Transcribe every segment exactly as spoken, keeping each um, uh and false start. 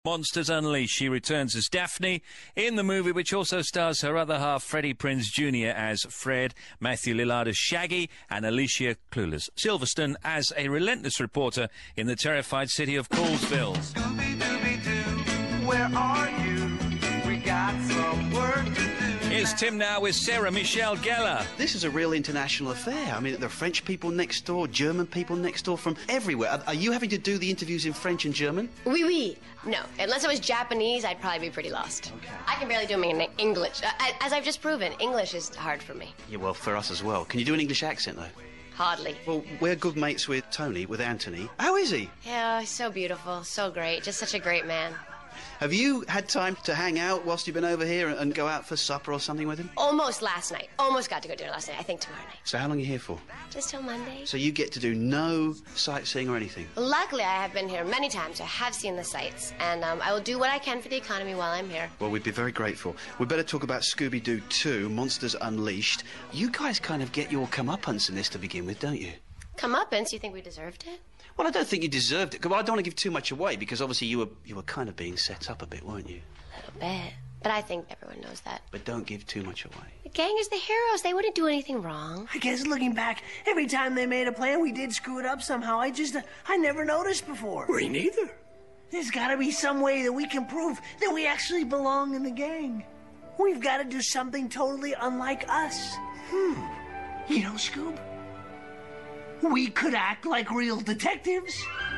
Monsters Unleashed. She returns as Daphne in the movie, which also stars her other half, Freddie Prinze Junior as Fred, Matthew Lillard as Shaggy, and Alicia Clueless Silverstone as a relentless reporter in the terrified city of Coolsville. Scooby-Dooby-Doo, where are you? We got some work to do. Here's Tim now with Sarah Michelle Gellar. This is a real international affair. I mean, there are French people next door, German people next door, from everywhere. Are, are you having to do the interviews in French and German? Oui, oui. No, unless it was Japanese, I'd probably be pretty lost. Okay. I can barely do them in English. Uh, as I've just proven, English is hard for me. Yeah, well, for us as well. Can you do an English accent, though? Hardly. Well, we're good mates with Tony, with Anthony. How is he? Yeah, he's so beautiful, so great, just such a great man. Have you had time to hang out whilst you've been over here and go out for supper or something with him? Almost last night. Almost got to go dinner last night. I think tomorrow night. So how long are you here for? Just till Monday. So you get to do no sightseeing or anything? Luckily, I have been here many times. I have seen the sights, and um, I will do what I can for the economy while I'm here. Well, we'd be very grateful. We better talk about Scooby-Doo two, Monsters Unleashed. You guys kind of get your comeuppance in this to begin with, don't you? Comeuppance? You think we deserved it? Well, I don't think you deserved it. Well, I don't want to give too much away, because obviously you were you were kind of being set up a bit, weren't you? A little bit. But I think everyone knows that. But don't give too much away. The gang is the heroes. They wouldn't do anything wrong. I guess looking back, every time they made a plan, we did screw it up somehow. I just, uh, I never noticed before. Me neither. There's gotta be some way that we can prove that we actually belong in the gang. We've gotta do something totally unlike us. Hmm. You know, Scoob? We could act like real detectives.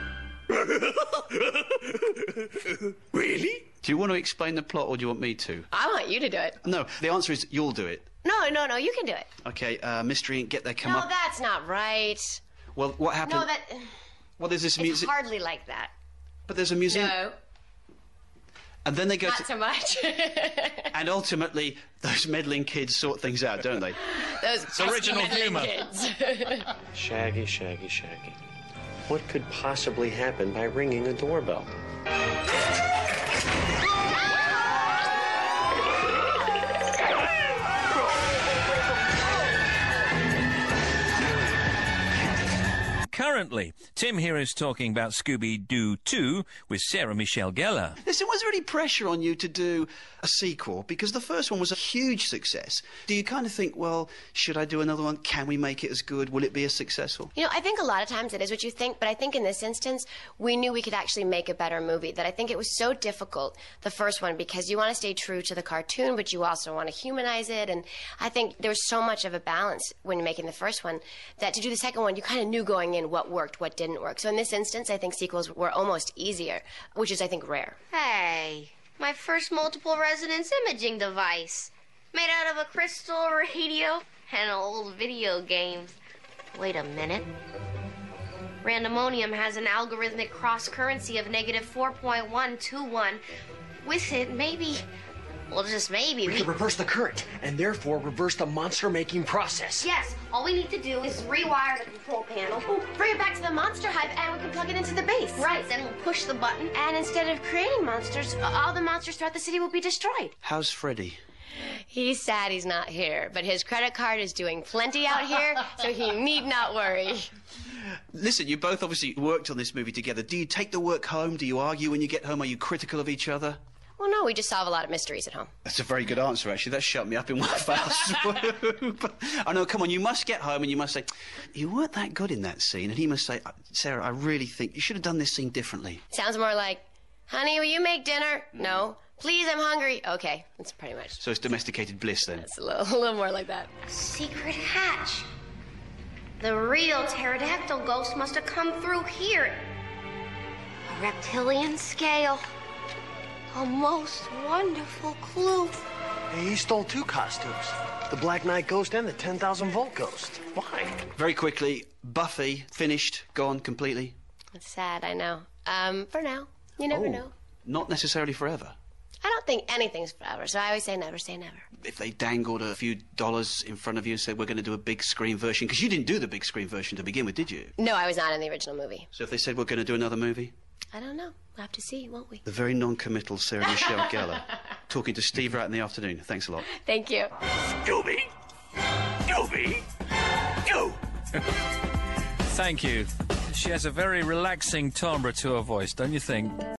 Really? Do you want to explain the plot, or do you want me to? I want you to do it. No, the answer is you'll do it. No, no, no, you can do it. Okay, uh, Mystery Incorporated, get their come No, up. that's not right. Well, what happened? No, that... Well, there's this It's music. hardly like that. But there's a museum. No, And then they go not to. so much. And ultimately, those meddling kids sort things out, don't they? Those It's original humour. kids. Shaggy, Shaggy, Shaggy. What could possibly happen by ringing a doorbell? Currently, Tim here is talking about Scooby-Doo two with Sarah Michelle Gellar. Listen, was there any pressure on you to do a sequel? Because the first one was a huge success. Do you kind of think, well, should I do another one? Can we make it as good? Will it be as successful? You know, I think a lot of times it is what you think, but I think in this instance, we knew we could actually make a better movie. That I think it was so difficult, the first one, because you want to stay true to the cartoon, but you also want to humanize it. And I think there was so much of a balance when you're making the first one that to do the second one, you kind of knew going in what worked, what didn't work. So in this instance, I think sequels were almost easier, which is, I think, rare. Hey, my first multiple resonance imaging device. Made out of a crystal radio and old video games. Wait a minute. Randomonium has an algorithmic cross-currency of negative four point one two one. With it, maybe... Well, just maybe We we... could reverse the current, and therefore reverse the monster-making process. Yes, all we need to do is rewire the control panel. Bring it back to the monster hive, and we can plug it into the base. Right, then we'll push the button. And instead of creating monsters, all the monsters throughout the city will be destroyed. How's Freddie? He's sad he's not here, but his credit card is doing plenty out here, so he need not worry. Listen, you both obviously worked on this movie together. Do you take the work home? Do you argue when you get home? Are you critical of each other? Well, no, we just solve a lot of mysteries at home. That's a very good answer, actually. That shut me up in one foul swoop. I know, come on, you must get home and you must say, you weren't that good in that scene. And he must say, Sarah, I really think you should have done this scene differently. Sounds more like, honey, will you make dinner? No. Please, I'm hungry. Okay, that's pretty much. So it's domesticated bliss, then? It's a little, a little more like that. Secret hatch. The real pterodactyl ghost must have come through here. A reptilian scale. A most wonderful clue. Hey, he stole two costumes. The Black Knight Ghost and the ten thousand volt Ghost. Why? Very quickly, Buffy, finished, gone completely? It's sad, I know. Um, for now. You never Oh, know. not necessarily forever. I don't think anything's forever, so I always say never say never. If they dangled a few dollars in front of you and said, we're going to do a big screen version, because you didn't do the big screen version to begin with, did you? No, I was not in the original movie. So if they said, we're going to do another movie? I don't know. We'll have to see, won't we? The very non-committal Sarah Michelle Gellar, talking to Steve Rat in the afternoon. Thanks a lot. Thank you. Scooby! Scooby! Go! Thank you. She has a very relaxing timbre to her voice, don't you think?